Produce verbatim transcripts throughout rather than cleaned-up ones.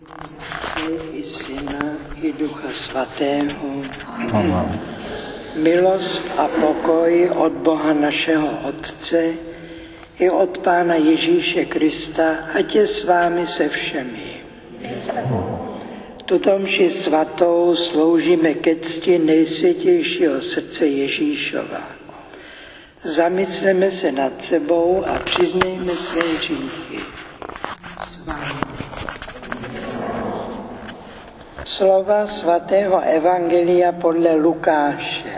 I Syna, i Ducha Svatého. Amen. Milost a pokoj od Boha našeho Otce i od Pána Ježíše Krista, ať je s vámi se všemi. Tuto mši svatou sloužíme ke cti nejsvětějšího srdce Ježíšova. Zamysleme se nad sebou a přiznejme své hříchy. Slova svatého evangelia podle Lukáše.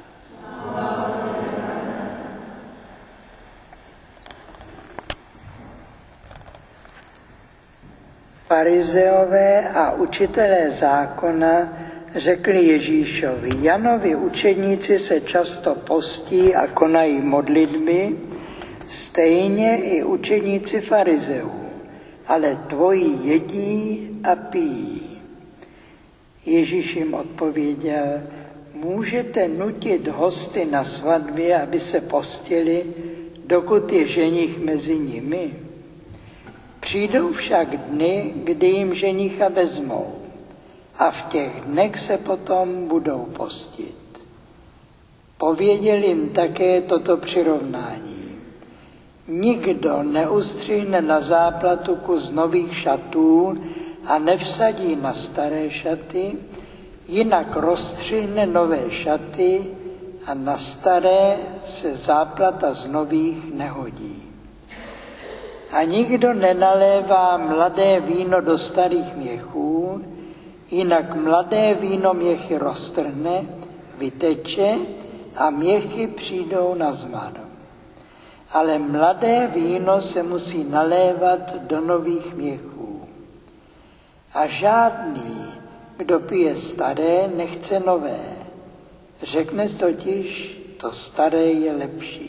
Farizeové a učitelé zákona řekli Ježíšovi: Janovi učedníci se často postí a konají modlitby, stejně i učedníci farizeů, ale tvoji jedí a pijí. Ježíš jim odpověděl: můžete nutit hosty na svatbě, aby se postili, dokud je ženich mezi nimi? Přijdou však dny, kdy jim ženicha vezmou, a v těch dnech se potom budou postit. Pověděl jim také toto přirovnání: nikdo neustřihne na záplatu kus nových šatů a nevsadí na staré šaty, jinak rozstřihne nové šaty a na staré se záplata z nových nehodí. A nikdo nenalévá mladé víno do starých měchů, jinak mladé víno měchy roztrhne, vyteče a měchy přijdou na zmar. Ale mladé víno se musí nalévat do nových měchů. A žádný, kdo pije staré, nechce nové. Řekne totiž, to staré je lepší.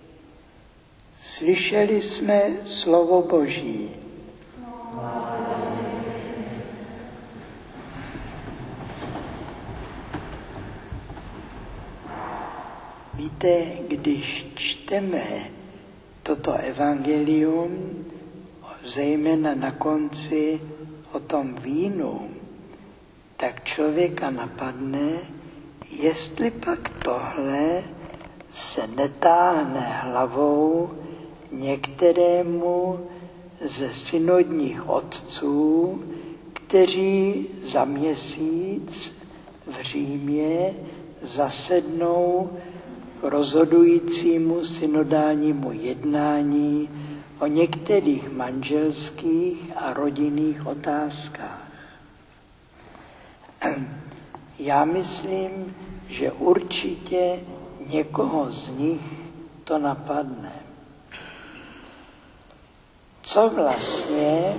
Slyšeli jsme slovo Boží. Víte, když čteme toto evangelium, zejména na konci o tom vínu, tak člověka napadne, jestli pak tohle se netáhne hlavou některému ze synodních otců, kteří za měsíc v Římě zasednou k rozhodujícímu synodálnímu jednání o některých manželských a rodinných otázkách. Já myslím, že určitě někoho z nich to napadne. Co vlastně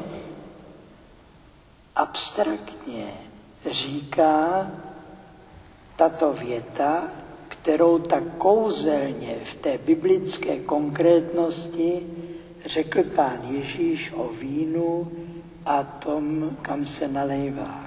abstraktně říká tato věta, kterou tak kouzelně v té biblické konkrétnosti řekl Pán Ježíš o vínu a tom, kam se nalévá.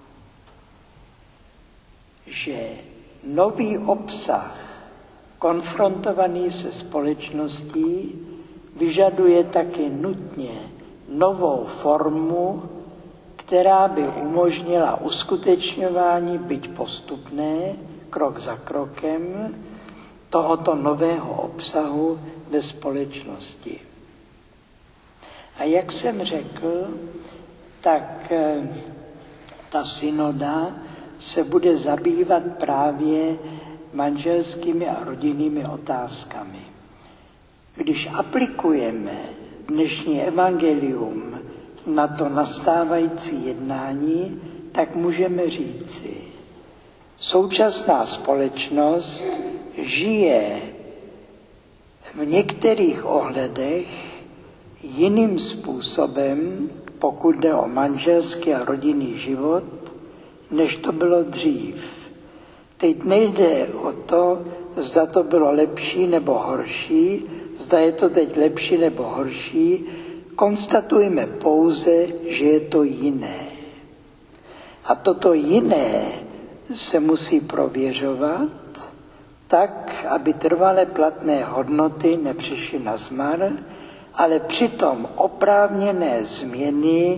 Že nový obsah, konfrontovaný se společností, vyžaduje taky nutně novou formu, která by umožnila uskutečňování, byť postupné, krok za krokem, tohoto nového obsahu ve společnosti. A jak jsem řekl, tak ta synoda se bude zabývat právě manželskými a rodinnými otázkami. Když aplikujeme dnešní evangelium na to nastávající jednání, tak můžeme říci, současná společnost žije v některých ohledech jiným způsobem, pokud jde o manželský a rodinný život, než to bylo dřív. Teď nejde o to, zda to bylo lepší nebo horší, zda je to teď lepší nebo horší, konstatujme pouze, že je to jiné. A toto jiné se musí prověřovat tak, aby trvale platné hodnoty nepřišly na zmar, ale přitom oprávněné změny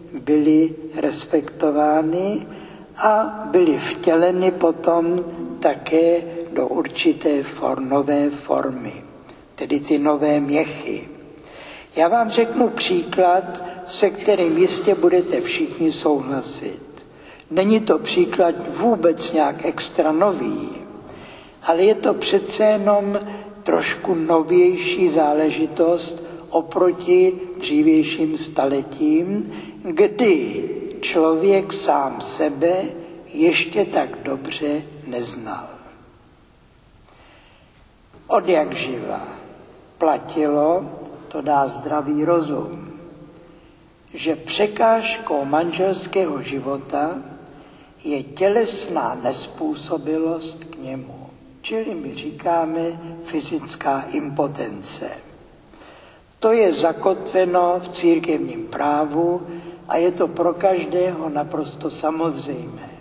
byly respektovány a byly vtěleny potom také do určité for, nové formy, tedy ty nové měchy. Já vám řeknu příklad, se kterým jistě budete všichni souhlasit. Není to příklad vůbec nějak extra nový, ale je to přece jenom trošku novější záležitost oproti dřívějším staletím, kdy člověk sám sebe ještě tak dobře neznal. Od jak živa platilo, to dá zdravý rozum, že překážkou manželského života je tělesná nezpůsobilost k němu, čili my říkáme fyzická impotence. To je zakotveno v církevním právu a je to pro každého naprosto samozřejmé.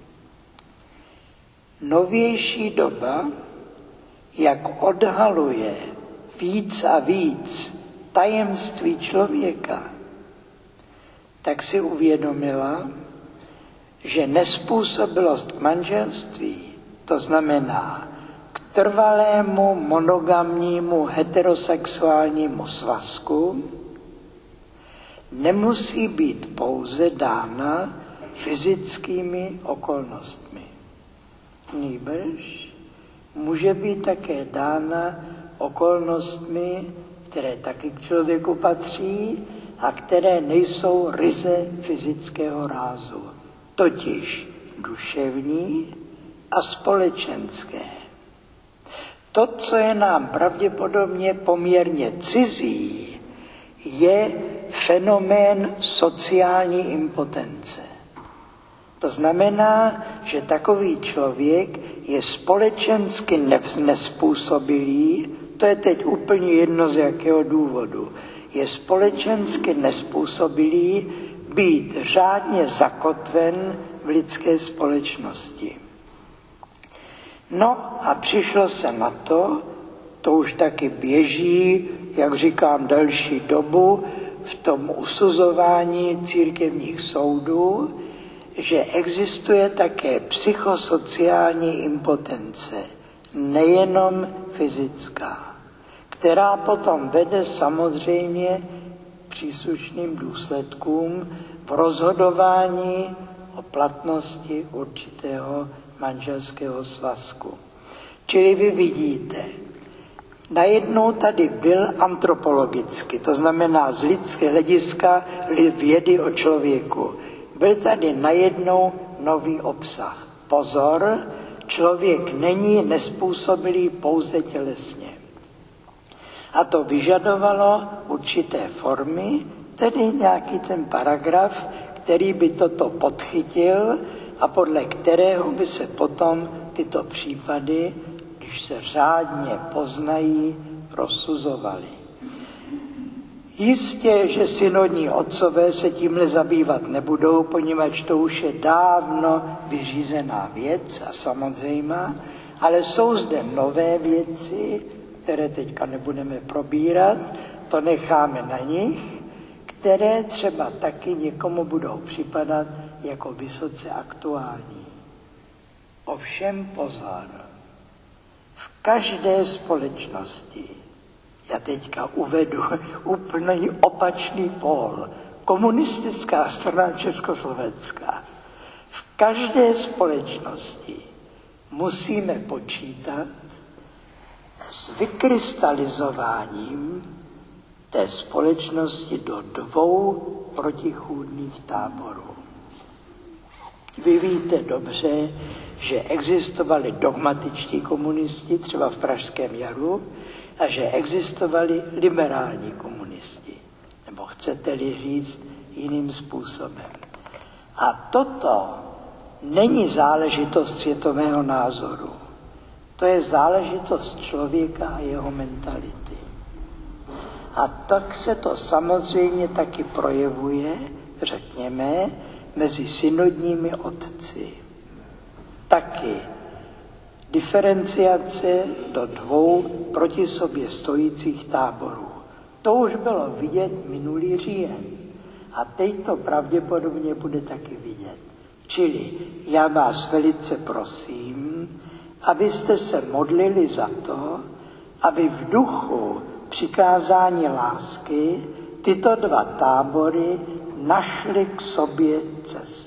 Novější doba, jak odhaluje víc a víc tajemství člověka, tak si uvědomila, že nezpůsobilost k manželství, to znamená k trvalému monogamnímu heterosexuálnímu svazku, nemusí být pouze dána fyzickými okolnostmi. Nýbrž může být také dána okolnostmi, které taky k člověku patří a které nejsou ryze fyzického rázu, totiž duševní a společenské. To, co je nám pravděpodobně poměrně cizí, je fenomén sociální impotence. To znamená, že takový člověk je společensky nezpůsobilý, to je teď úplně jedno z jakého důvodu, je společensky nezpůsobilý být řádně zakotven v lidské společnosti. No a přišlo se na to, to už taky běží, jak říkám, delší dobu v tom usuzování církevních soudů, že existuje také psychosociální impotence, nejenom fyzická, která potom vede samozřejmě příslušným důsledkům v rozhodování o platnosti určitého manželského svazku. Čili vy vidíte, najednou tady byl antropologicky, to znamená z lidského hlediska vědy o člověku, byl tady najednou nový obsah. Pozor, člověk není nezpůsobilý pouze tělesně. A to vyžadovalo určité formy, tedy nějaký ten paragraf, který by toto podchytil a podle kterého by se potom tyto případy, když se řádně poznají, rozsuzovaly. Jistě, že synodní otcové se tímhle zabývat nebudou, poněvadž to už je dávno vyřízená věc a samozřejmá, ale jsou zde nové věci, které teďka nebudeme probírat, to necháme na nich, které třeba taky někomu budou připadat jako vysoce aktuální. Ovšem pozor, v každé společnosti, já teďka uvedu úplně opačný pól, komunistická strana Československá, v každé společnosti musíme počítat s vykrystalizováním té společnosti do dvou protichůdných táborů. Vy víte dobře, že existovali dogmatičtí komunisti, třeba v Pražském jaru, a že existovali liberální komunisti, nebo chcete-li říct jiným způsobem. A toto není záležitost světového názoru. To je záležitost člověka a jeho mentality. A tak se to samozřejmě taky projevuje, řekněme, mezi synodními otci. Taky diferenciace do dvou proti sobě stojících táborů. To už bylo vidět minulý říjen. A teď to pravděpodobně bude taky vidět. Čili já vás velice prosím, abyste se modlili za to, aby v duchu přikázání lásky tyto dva tábory našly k sobě cestu.